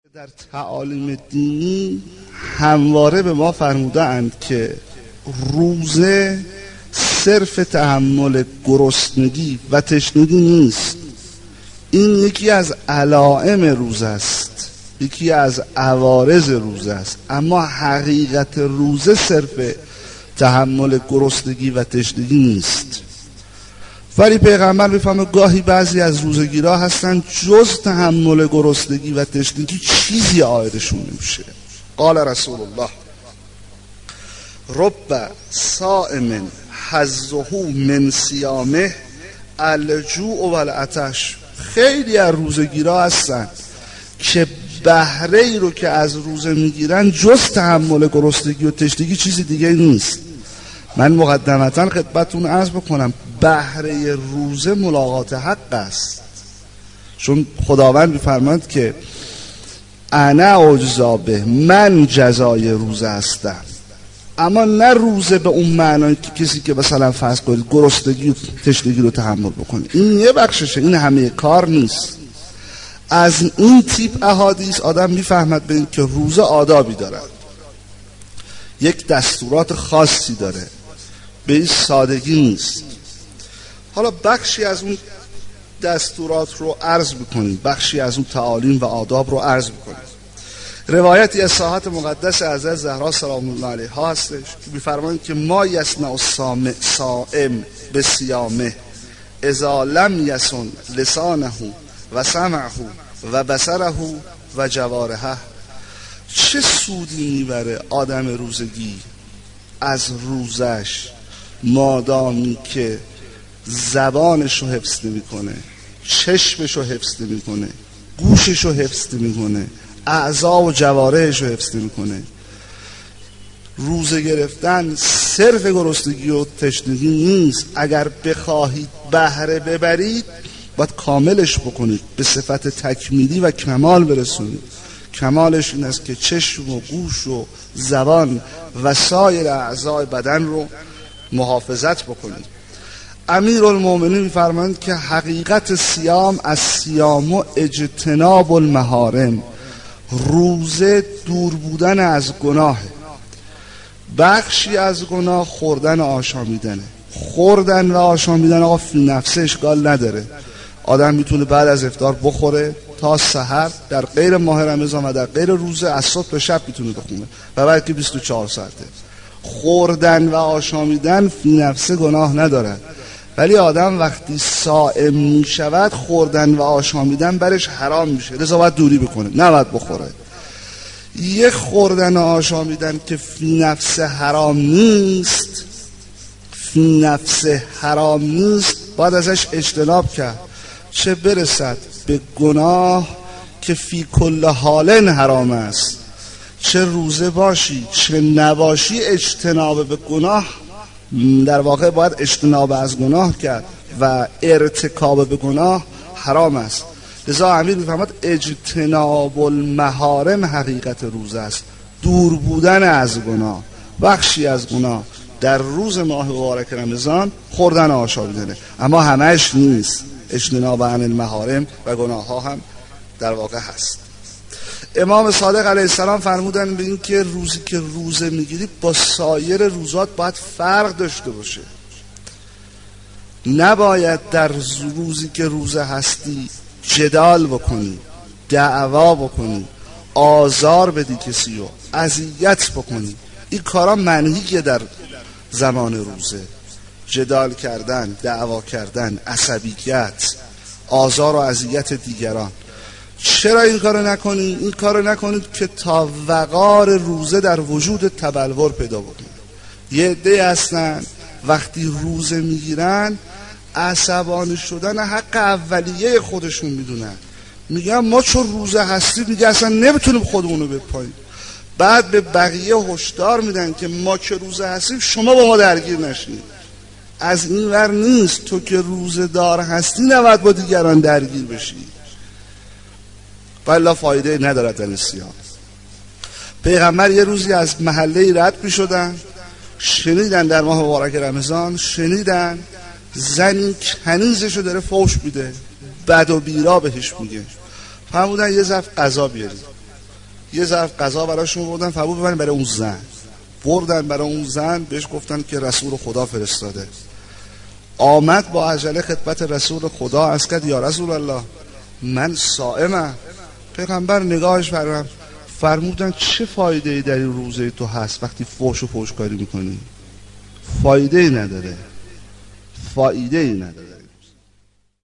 در تعالیم دینی همواره به ما فرمودند که روزه صرف تحمل گرسنگی و تشنگی نیست. این یکی از علائم روزه است، یکی از عوارض روزه است، اما حقیقت روزه صرف تحمل گرسنگی و تشنگی نیست. ولی پیغمبر میفهمه گاهی بعضی از روزگیرا هستن جز تحمل گرسنگی و تشنگی چیزی عایدشون نمیشه. قال رسول الله رب صائم حظه من صیامه الجوع و العطش. خیلی از روزگیرا هستن که بهره ای رو که از روزه میگیرن جز تحمل گرسنگی و تشنگی چیزی دیگه نیست. من مقدمتا خدمتتون عرض بکنم بهره روزه ملاقات حق است، چون خداوند می‌فرماید که انا اجزا به، من جزای روزه هستم. اما نه روزه به اون معنی که کسی که مثلا فرض کنید گرسنگی و تشنگی رو تحمل بکنه، این یه بخششه، این همه کار نیست. از این تیپ احادیث آدم میفهمد به این که روزه آدابی دارد، یک دستورات خاصی داره، به این سادگی نیست. حالا بخشی از اون دستورات رو عرض بکنیم، بخشی از اون تعالیم و آداب رو عرض بکنیم. روایتی از ساحت مقدس حضرت زهرا سلام الله علیها هستش که می‌فرمایند که ما یصنع الصائم بصیامه اذا لم یصن لسانه و سمعه و بصره و جوارحه. چه سودی میبره آدم روزگی از روزش مادامی که زبانش رو حفظ نمی کنه، چشمش رو حفظ نمی کنه، گوشش رو حفظ نمی کنه، اعضا و جوارحش رو حفظ نمی کنه. روزه گرفتن صرف گرسنگی و تشنگی نیست. اگر بخواهید بهره ببرید باید کاملش بکنید، به صفت تکمیلی و کمال برسونید. کمالش این است که چشم و گوش و زبان و سایر اعضای بدن رو محافظت بکنید. امیرالمومنین می‌فرمایند که حقیقت صیام از صیام و اجتناب المحارم، روزه دور بودن از گناه. بخشی از گناه خوردن و آشامیدنه. خوردن و آشامیدن آقا فی نفسه اشکال نداره، آدم میتونه بعد از افطار بخوره تا سحر، در غیر ماه رمضان و در غیر روزه از صبح به شب میتونه بخونه و بعد که 24 ساعته. خوردن و آشامیدن فی نفسه گناه نداره، ولی آدم وقتی صائم میشود خوردن و آشامیدن برش حرام میشه، لذا باید دوری بکنه، نباید بخوره. یه خوردن و آشامیدن که فی نفسه حرام نیست، فی نفسه حرام نیست، باید ازش اجتناب کرد، چه برسد به گناه که فی کل حال حرام است. چه روزه باشی چه نباشی اجتناب به گناه، در واقع باید اجتناب از گناه کرد و ارتکاب به گناه حرام است. لذا امیر می‌فرماید اجتناب المحارم حقیقت روزه است، دور بودن از گناه. بخشی از گناه در روز ماه مبارک رمضان خوردن آشامیدنه، اما همهش نیست. اجتناب عن المحارم و گناه ها هم در واقع هست. امام صادق علیه السلام فرمودن به این که روزی که روزه میگیری با سایر روزات باید فرق داشته باشه. نباید در روزی که روزه هستی جدال بکنی، دعوا بکنی، آزار بدی کسی رو، اذیت بکنی. این کارا منهیه در زمان روزه. جدال کردن، دعوا کردن، عصبیت، آزار و اذیت دیگران. چرا این کارو نکنید؟ این کارو نکنید که تا وقار روزه در وجود تبلور پیدا بکنه. یه عده هستن وقتی روزه میگیرن عصبانی شدن حق اولیه خودشون میدونن، میگن ما چون روزه هستیم میگه اصلا نمیتونیم خودمونو بپاییم. بعد به بقیه هشدار میدن که ما که روزه هستیم شما با ما درگیر نشید. از این ور نیست، تو که روزه دار هستی نباید با دیگران درگیر بشی، والا فایده ندارد در صیام. پیغمبر یه روزی از محله رد می شدن، شنیدن در ماه مبارک رمضان، شنیدن زنی کنیزشو داره فحش میده، بد و بیرا بهش میگه. فرمودن یه ظرف غذا بیارید. یه ظرف غذا براشون بردن، فرمود ببرن برای اون زن. بردن برای اون زن، بهش گفتن که رسول خدا فرستاده. آمد با عجله خدمت رسول خدا، عرض کرد یا رسول الله من صائمم. پیغمبر نگاهش فرمودن چه فایده ای در این روزه تو هست وقتی فحش و فحشکاری میکنی؟ فایده ای نداره، فایده ای نداره.